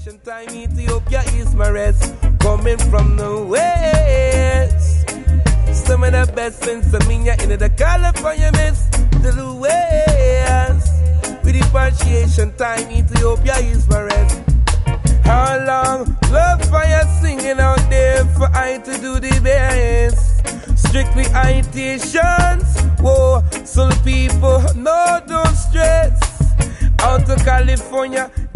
Negotiation time, Ethiopia is my rest. Coming from the west. Some of the best friends of me in the California mist. To the west. With repatriation time, Ethiopia is my rest. How long? Love fire singing out there for I to do the best. Strictly Haitians. Whoa, so people, no, don't stress. Out to California,